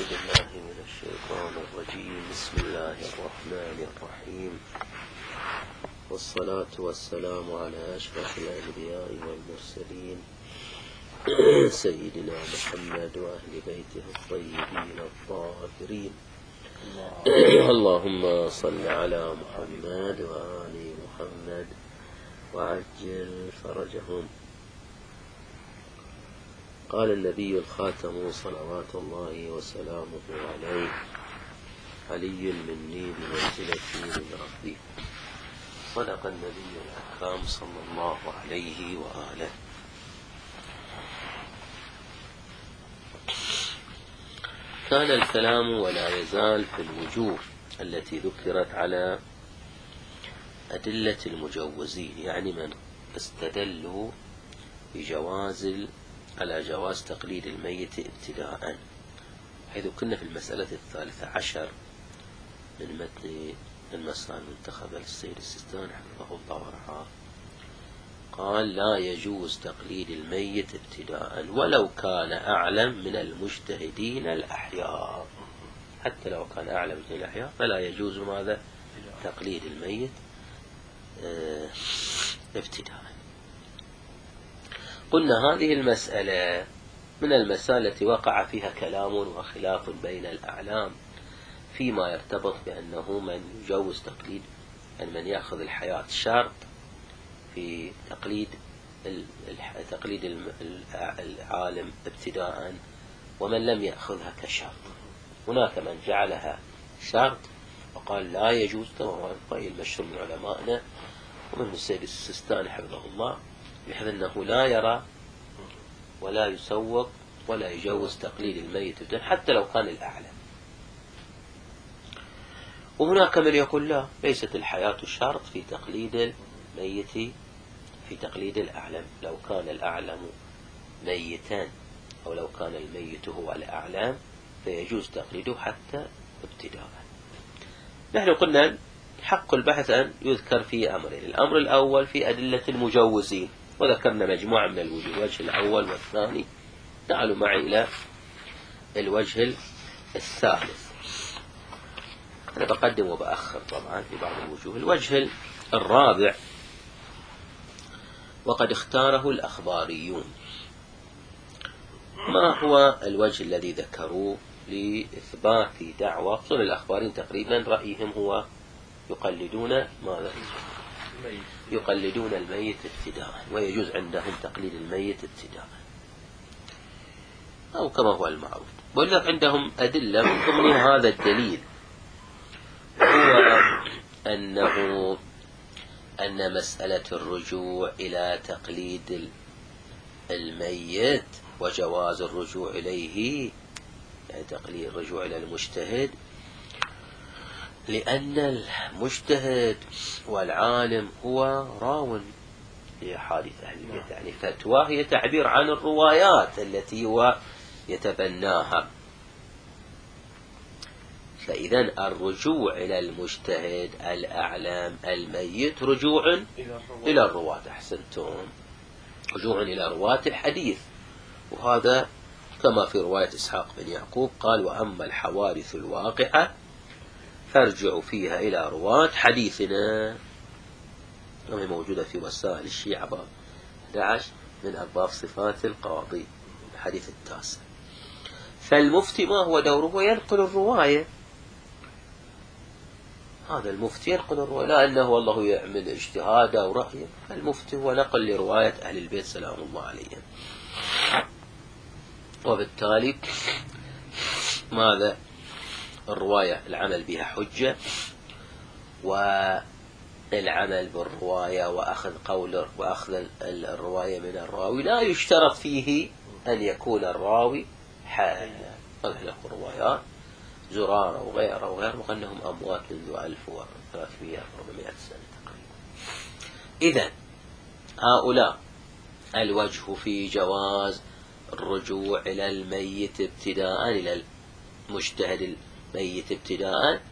بالله من الشيطان الرجيم. بسم الله الرحمن الرحيم، والصلاة والسلام على أشرف الأنبياء والمرسلين سيدنا محمد وأهل بيته الطيبين الطاهرين. اللهم صل على محمد وآل محمد وعجل فرجهم. قال النبي الخاتم صلوات الله وسلامه عليه: علي مني بمنزلتي من ربي. صدق النبي الأكرم صلى الله عليه وآله. كان الكلام ولا يزال في الوجوه التي ذكرت على أدلة المجوزين، يعني من استدلوا على جواز تقليد الميت ابتداء، حيث كنا في المسألة 13 من متن المسألة المنتخبة للسيد السيستاني حفظه الله ورعاه. قال: لا يجوز تقليد الميت ابتداء ولو كان أعلم من المجتهدين الأحياء. حتى لو كان أعلم من الأحياء فلا يجوز ماذا؟ تقليد الميت ابتداء. قلنا هذه المسألة من المسائل التي وقع فيها كلام وخلاف بين الأعلام فيما يرتبط بأنه من يجوز تقليد، يعني من يأخذ الحياة شرط في تقليد العالم ابتداء، ومن لم يأخذها كشرط. هناك من جعلها شرط وقال لا يجوز، كما رأي المشهور من علمائنا ومن السيد السيستاني حفظه الله، بحيث أنه لا يرى ولا يسوق ولا يجوز تقليد الميت ابتداء حتى لو كان الأعلم. وهناك من يقول لا، ليست الحياة شرط في تقليد الميت، في تقليد الأعلم. لو كان الأعلم ميتا أو لو كان الميت هو الأعلم فيجوز تقليده حتى ابتداء. نحن قلنا حق البحث أن يذكر في أمرين: الأمر الأول في أدلة المجوزين، وذكرنا مجموعة من الوجوه، الوجه الأول والثاني. تعالوا معي إلى الوجه الثالث. أنا بقدم وبأخر طبعا في بعض الوجوه. الوجه الرابع وقد اختاره الأخباريون. ما هو الوجه الذي ذكروه لإثبات دعوة؟ خصوصا الأخباريين تقريبا رأيهم هو يقلدون ماذا؟ يقلدون الميت ابتداء، ويجوز عندهم تقليد الميت ابتداء، أو كما هو المعروف. ولذلك عندهم أدلة، من ضمن هذا الدليل هو أن مسألة الرجوع إلى تقليد الميت وجواز الرجوع إليه، يعني تقليد الرجوع إلى المجتهد، لأن المجتهد والعالم هو راو لأحاديث أهل البيت، يعني فتوى هي تعبير عن الروايات التي هو يتبناها. فإذا الرجوع إلى المجتهد الأعلم الميت رجوع إلى الرواة. أحسنتم، رجوع إلى رواة الحديث. وهذا كما في رواية إسحاق بن يعقوب قال: وأما الحوادث الواقعة فارجعوا فيها إلى رواة حديثنا. وهي موجودة في وسائل الشيعة باب 11 من أبواب صفات القاضي، الحديث 9. فالمفتي ما هو دوره؟ ينقل الرواية. هذا المفتي ينقل الرواية، لا أنه والله يعمل اجتهاد أو رأيه. المفتي هو نقل لرواية أهل البيت سلام الله عليهم. وبالتالي ماذا؟ الرواية العمل بها حجة، والعمل بالرواية وأخذ الرواية من الراوي لا يشترط فيه أن يكون الراوي حالا. هذه الروايات زرارة وغيره وأنهم أموات منذ 1300-1400 سنة تقريبا. إذن هؤلاء الوجه في جواز الرجوع إلى الميت ابتداء، إلى المجتهد الميت ابتداء،